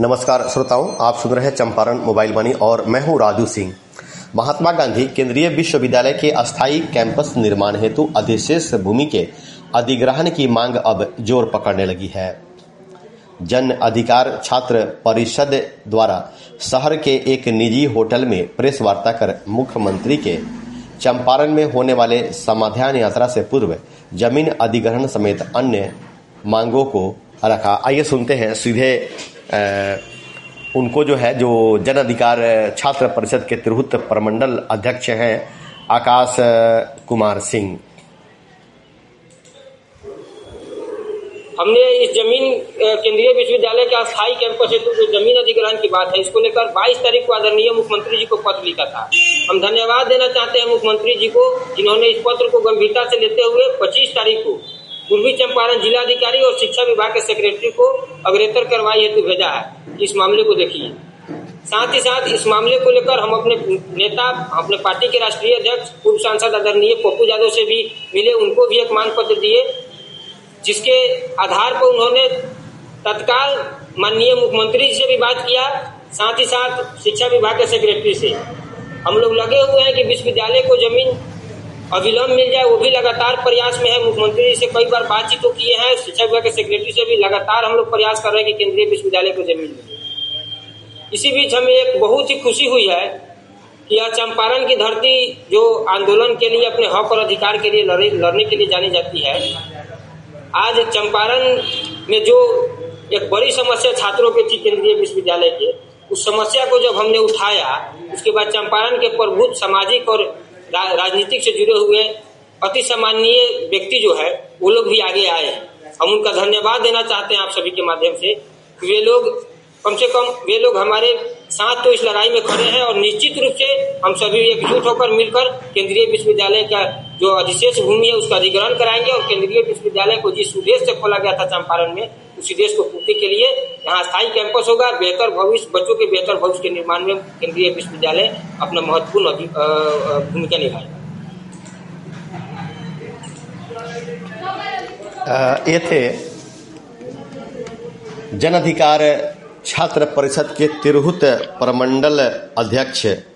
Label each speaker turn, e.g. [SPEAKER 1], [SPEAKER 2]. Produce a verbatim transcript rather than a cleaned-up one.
[SPEAKER 1] नमस्कार श्रोताओं, आप सुन रहे हैं चंपारण मोबाइल मनी और मैं हूं राजू सिंह। महात्मा गांधी केंद्रीय विश्वविद्यालय के अस्थायी कैंपस निर्माण हेतु अधिशेष भूमि के अधिग्रहण की मांग अब जोर पकड़ने लगी है। जन अधिकार छात्र परिषद द्वारा शहर के एक निजी होटल में प्रेस वार्ता कर मुख्यमंत्री के चंपारण में होने वाले समाधान यात्रा से पूर्व जमीन अधिग्रहण समेत अन्य मांगों को रखा। आइए सुनते हैं सीधे आ, उनको जो है जो जन अधिकार छात्र परिषद के तिरहुत प्रमंडल अध्यक्ष हैं आकाश कुमार सिंह।
[SPEAKER 2] हमने इस जमीन केंद्रीय विश्वविद्यालय के अस्थायी कैंपस हेतु जो जमीन अधिग्रहण की बात है, इसको लेकर बाईस तारीख को आदरणीय मुख्यमंत्री जी को पत्र लिखा था। हम धन्यवाद देना चाहते हैं मुख्यमंत्री जी को, जिन्होंने इस पत्र को गंभीरता से लेते हुए पच्चीस तारीख को पूर्वी चंपारण जिलाधिकारी और शिक्षा विभाग के सेक्रेटरी को अग्रेतर कार्रवाई हेतु भेजा है। इस मामले को देखिए। साथ ही साथ इस मामले को लेकर हम अपने नेता, अपने पार्टी के राष्ट्रीय अध्यक्ष पूर्व सांसद आदरणीय पप्पू यादव से भी मिले, उनको भी एक मांग पत्र दिए, जिसके आधार पर उन्होंने तत्काल माननीय मुख्यमंत्री जी से भी बात किया, साथ ही साथ शिक्षा विभाग के सेक्रेटरी से। हम लोग लगे हुए हैं कि विश्वविद्यालय को जमीन अविलंब मिल जाए, वो भी लगातार प्रयास में है। मुख्यमंत्री जी से कई बार बातचीत तो किए हैं, शिक्षा विभाग के सेक्रेटरी से भी लगातार हम लोग प्रयास कर रहे हैं कि केंद्रीय विश्वविद्यालय को जमीन मिले। इसी बीच हमें एक बहुत ही खुशी हुई है कि यह चंपारण की धरती जो आंदोलन के लिए, अपने हक और अधिकार के लिए लड़ने के लिए जानी जाती है, आज चंपारण में जो एक बड़ी समस्या छात्रों की थी केंद्रीय विश्वविद्यालय के, उस समस्या को जब हमने उठाया, उसके बाद चंपारण के प्रबुद्ध सामाजिक और राजनीतिक से जुड़े हुए अति सम्माननीय व्यक्ति जो है, वो लोग भी आगे आए हैं। हम उनका धन्यवाद देना चाहते हैं आप सभी के माध्यम से। वे लोग कम से कम वे लोग हमारे साथ तो इस लड़ाई में खड़े हैं और निश्चित रूप से हम सभी एकजुट होकर मिलकर केंद्रीय विश्वविद्यालय का जो अधिशेष भूमि है उसका अधिग्रहण कराएंगे और केंद्रीय विश्वविद्यालय को जिस उद्देश्य से खोला गया था चंपारण में, उस उद्देश्य को पूर्ति के लिए यहाँ स्थायी कैंपस होगा। बेहतर भविष्य, बच्चों के बेहतर भविष्य के निर्माण में केंद्रीय विश्वविद्यालय अपना महत्वपूर्ण भूमिका निभाएगा।
[SPEAKER 1] ये थे जन अधिकार छात्र परिषद के तिरहुत प्रमंडल अध्यक्ष